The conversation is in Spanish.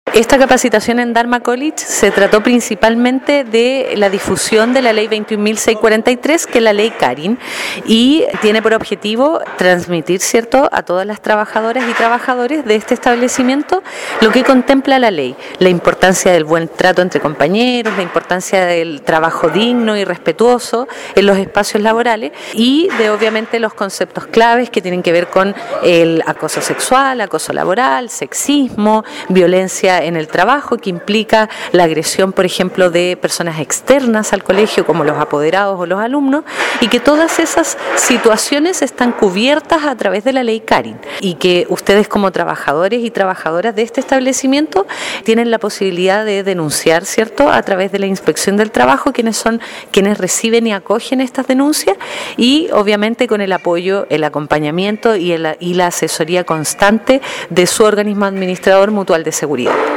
Esta capacitación en Dharma College se trató principalmente de la difusión de la ley 21.643, que es la ley Karin, y tiene por objetivo transmitir, ¿cierto?, a todas las trabajadoras y trabajadores de este establecimiento lo que contempla la ley, la importancia del buen trato entre compañeros, la importancia del trabajo digno y respetuoso en los espacios laborales y de obviamente los conceptos claves que tienen que ver con el acoso sexual, acoso laboral, sexismo, violencia en el trabajo, que implica la agresión, por ejemplo, de personas externas al colegio, como los apoderados o los alumnos, y que todas esas situaciones están cubiertas a través de la ley Karin, y que ustedes como trabajadores y trabajadoras de este establecimiento tienen la posibilidad de denunciar, ¿cierto?, a través de la Inspección del Trabajo, quienes son quienes reciben y acogen estas denuncias, y obviamente con el apoyo, el acompañamiento y la asesoría constante de su organismo administrador Mutual de Seguridad.